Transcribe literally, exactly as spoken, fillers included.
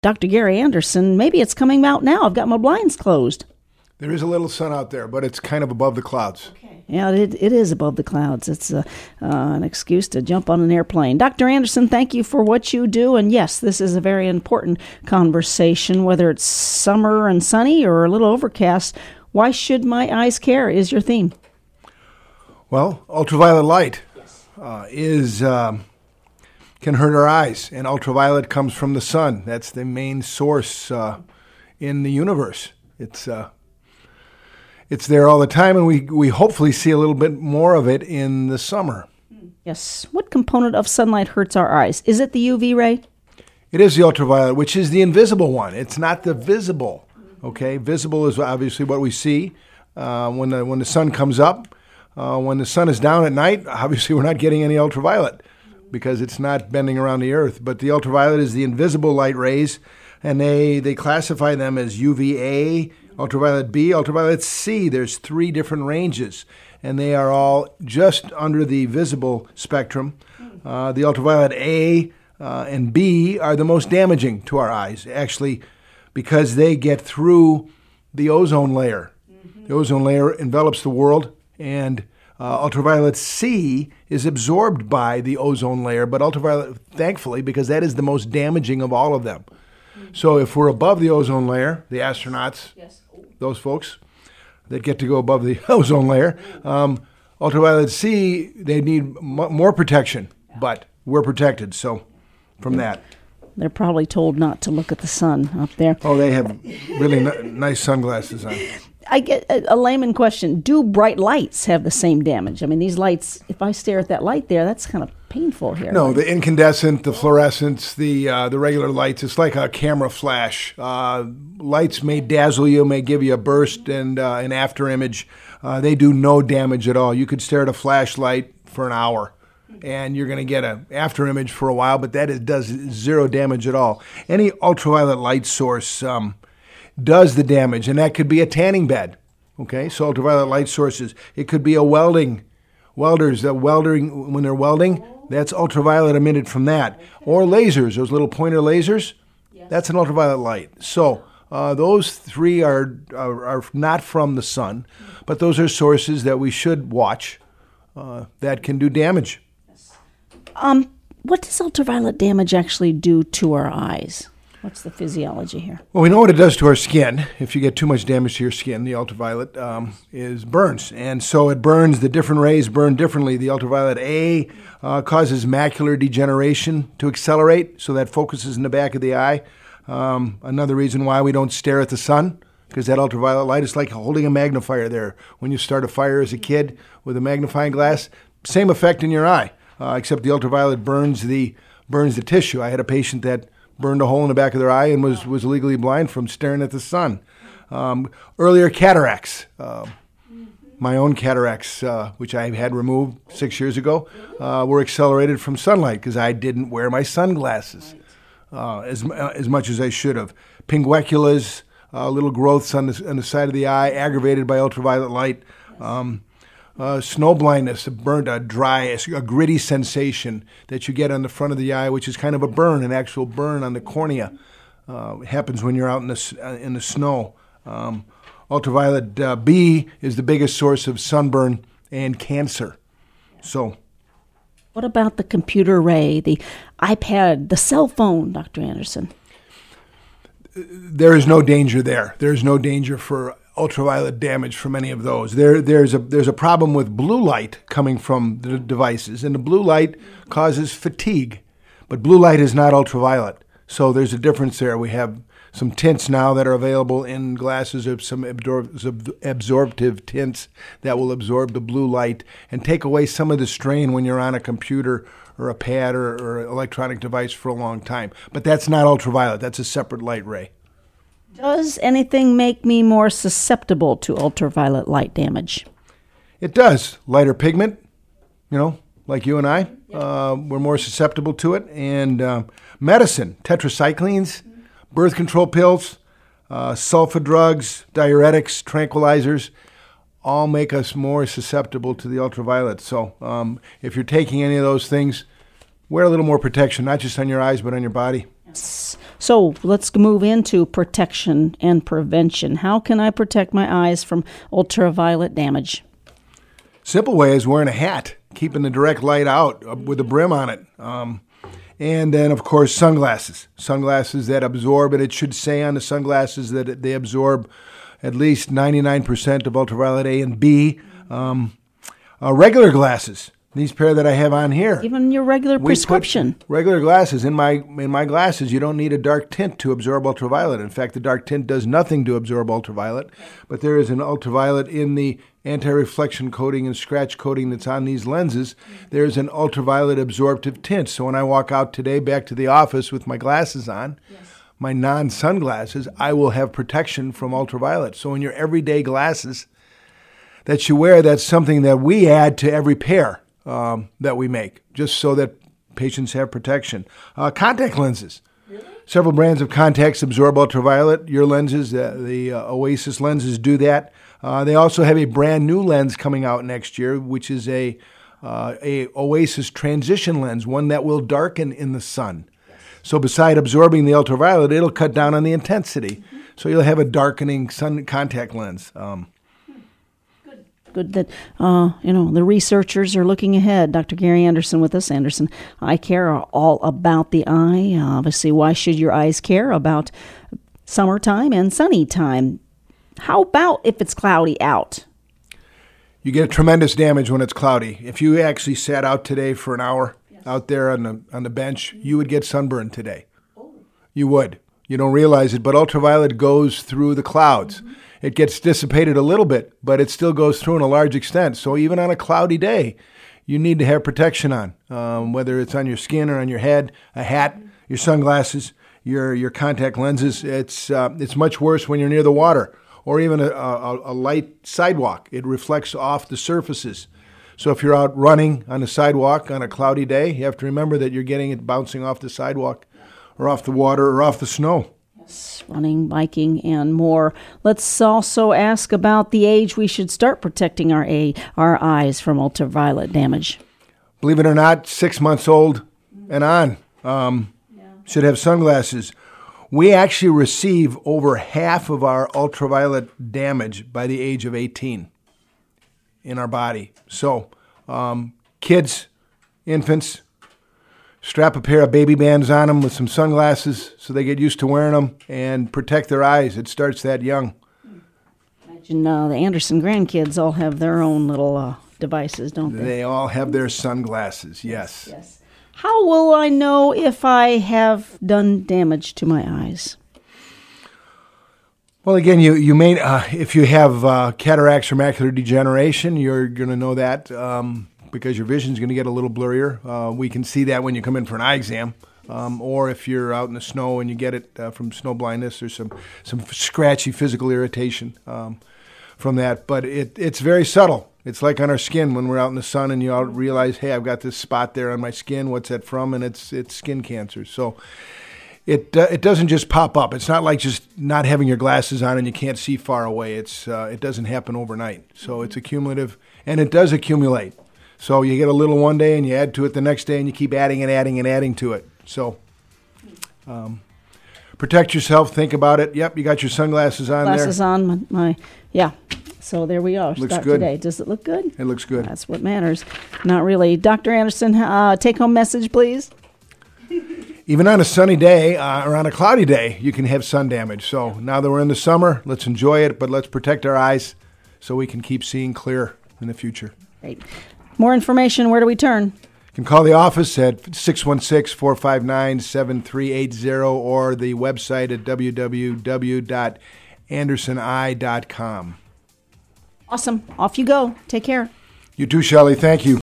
Doctor Gary Anderson, maybe it's coming out now. I've got my blinds closed. There is a little sun out there, but it's kind of above the clouds. Okay. Yeah, it, it is above the clouds. It's a, uh, an excuse to jump on an airplane. Doctor Anderson, thank you for what you do. And yes, this is a very important conversation, whether it's summer and sunny or a little overcast. Why should my eyes care is your theme. Well, ultraviolet light uh, is um, can hurt our eyes, and ultraviolet comes from the sun. That's the main source uh, in the universe. It's uh, it's there all the time, and we we hopefully see a little bit more of it in the summer. Yes. What component of sunlight hurts our eyes? Is it the U V ray? It is the ultraviolet, which is the invisible one. It's not the visible. Okay, visible is obviously what we see uh, when the when the sun comes up. Uh, when the sun is down at night, obviously we're not getting any ultraviolet because it's not bending around the earth. But the ultraviolet is the invisible light rays, and they, they classify them as U V A, ultraviolet B, ultraviolet C. There's three different ranges, and they are all just under the visible spectrum. Uh, the ultraviolet A uh, and B are the most damaging to our eyes, actually, because they get through the ozone layer. Mm-hmm. The ozone layer envelops the world, and uh, ultraviolet C is absorbed by the ozone layer, but ultraviolet, thankfully, because that is the most damaging of all of them. Mm-hmm. So if we're above the ozone layer, the astronauts, yes. those folks that get to go above the ozone layer, um, ultraviolet C, they need m- more protection, but we're protected, so from that. They're probably told not to look at the sun up there. Oh, they have really n- nice sunglasses on. I get a, a layman question. Do bright lights have the same damage? I mean, these lights, if I stare at that light there, that's kind of painful here. No, the incandescent, the fluorescents, the uh, the regular lights, it's like a camera flash. Uh, lights may dazzle you, may give you a burst and uh, an after image. Uh, they do no damage at all. You could stare at a flashlight for an hour, and you're going to get an after image for a while, but that is, does zero damage at all. Any ultraviolet light source um, does the damage, and that could be a tanning bed. Okay, so ultraviolet light sources. It could be a welding, welders that welding when they're welding. That's ultraviolet emitted from that, or lasers. Those little pointer lasers. That's an ultraviolet light. So uh, those three are, are are not from the sun, but those are sources that we should watch uh, that can do damage. Um, what does ultraviolet damage actually do to our eyes? What's the physiology here? Well, we know what it does to our skin. If you get too much damage to your skin, the ultraviolet um, is burns. And so it burns, the different rays burn differently. The ultraviolet A uh, causes macular degeneration to accelerate, so that focuses in the back of the eye. Um, another reason why we don't stare at the sun, because that ultraviolet light is like holding a magnifier there. When you start a fire as a kid with a magnifying glass, same effect in your eye. Uh, except the ultraviolet burns the burns the tissue. I had a patient that burned a hole in the back of their eye and was, was legally blind from staring at the sun. Um, earlier, cataracts. Uh, my own cataracts, uh, which I had removed six years ago, uh, were accelerated from sunlight because I didn't wear my sunglasses uh, as, uh, as much as I should have. Pingueculas, uh, little growths on the, on the side of the eye, aggravated by ultraviolet light. Um, Uh, snow blindness, a burnt, a dry, a gritty sensation that you get on the front of the eye, which is kind of a burn, an actual burn on the cornea. Uh, it happens when you're out in the uh, in the snow. Um, ultraviolet uh, B is the biggest source of sunburn and cancer. So, what about the computer ray, the iPad, the cell phone, Doctor Anderson? There is no danger there. There is no danger for ultraviolet damage from any of those. There, there's a there's a problem with blue light coming from the devices, and the blue light causes fatigue, but blue light is not ultraviolet. So there's a difference there. We have some tints now that are available in glasses, of some absor- absorptive tints that will absorb the blue light and take away some of the strain when you're on a computer or a pad or, or electronic device for a long time. But that's not ultraviolet. That's a separate light ray. Does anything make me more susceptible to ultraviolet light damage? It does. Lighter pigment, you know, like you and I, uh, we're more susceptible to it. And uh, medicine, tetracyclines, birth control pills, uh, sulfa drugs, diuretics, tranquilizers, all make us more susceptible to the ultraviolet. So um, if you're taking any of those things, wear a little more protection, not just on your eyes, but on your body. So let's move into protection and prevention. How can I protect my eyes from ultraviolet damage? Simple way is wearing a hat, keeping the direct light out with a brim on it. Um, and then, of course, sunglasses. Sunglasses that absorb, and it should say on the sunglasses that they absorb at least ninety-nine percent of ultraviolet A and B. Um, uh, regular glasses. These pair that I have on here. Even your regular We prescription. put regular glasses. In my in my glasses, you don't need a dark tint to absorb ultraviolet. In fact, the dark tint does nothing to absorb ultraviolet. But there is an ultraviolet in the anti-reflection coating and scratch coating that's on these lenses. There's an ultraviolet absorptive tint. So when I walk out today back to the office with my glasses on, yes. my non-sunglasses, I will have protection from ultraviolet. So in your everyday glasses that you wear, that's something that we add to every pair. Um, that we make, just so that patients have protection. Uh, contact lenses. Really? Several brands of contacts absorb ultraviolet. Your lenses, uh, the uh, Oasis lenses, do that. Uh, they also have a brand new lens coming out next year, which is a uh, a Oasis transition lens, one that will darken in the sun. Yes. So beside absorbing the ultraviolet, it'll cut down on the intensity. Mm-hmm. So you'll have a darkening sun contact lens. Um, Good that, uh, you know, the researchers are looking ahead. Doctor Gary Anderson with us. Anderson Eye Care are all about the eye. Uh, obviously, why should your eyes care about summertime and sunny time? How about if it's cloudy out? You get tremendous damage when it's cloudy. If you actually sat out today for an hour yes. out there on the on the bench, you would get sunburn today. Oh. You would. You don't realize it, but ultraviolet goes through the clouds. Mm-hmm. It gets dissipated a little bit, but it still goes through in a large extent. So even on a cloudy day, you need to have protection on, um, whether it's on your skin or on your head, a hat, your sunglasses, your your contact lenses. It's uh, it's much worse when you're near the water or even a, a, a light sidewalk. It reflects off the surfaces. So if you're out running on a sidewalk on a cloudy day, you have to remember that you're getting it bouncing off the sidewalk or off the water or off the snow. Running, biking, and more. Let's also ask about the age we should start protecting our a, our eyes from ultraviolet damage. Believe it or not, six months old and on um, yeah. should have sunglasses. We actually receive over half of our ultraviolet damage by the age of eighteen in our body. So um, kids, infants, strap a pair of baby bands on them with some sunglasses so they get used to wearing them and protect their eyes. It starts that young. Imagine uh, the Anderson grandkids all have their own little uh, devices, don't they? They all have their sunglasses, yes. Yes. How will I know if I have done damage to my eyes? Well, again, you, you may, uh, if you have uh, cataracts or macular degeneration, you're going to know that. Um, because your vision is going to get a little blurrier. Uh, we can see that when you come in for an eye exam, um, or if you're out in the snow and you get it uh, from snow blindness or some, some scratchy physical irritation um, from that. But it, it's very subtle. It's like on our skin when we're out in the sun and you all realize, hey, I've got this spot there on my skin. What's that from? And it's it's skin cancer. So it uh, it doesn't just pop up. It's not like just not having your glasses on and you can't see far away. It's uh, it doesn't happen overnight. So it's accumulative, and it does accumulate. So you get a little one day and you add to it the next day and you keep adding and adding and adding to it. So um, protect yourself. Think about it. Yep, you got your sunglasses on Glasses there. on, my, my, yeah. So there we are. Looks Start good. Today. Does it look good? It looks good. That's what matters. Not really. Doctor Anderson, uh, take-home message, please. Even on a sunny day uh, or on a cloudy day, you can have sun damage. So now that we're in the summer, let's enjoy it, but let's protect our eyes so we can keep seeing clear in the future. Great. More information, where do we turn? You can call the office at six one six, four five nine, seven three eight zero or the website at w w w dot anderson eye dot com. Awesome. Off you go. Take care. You too, Shelley. Thank you.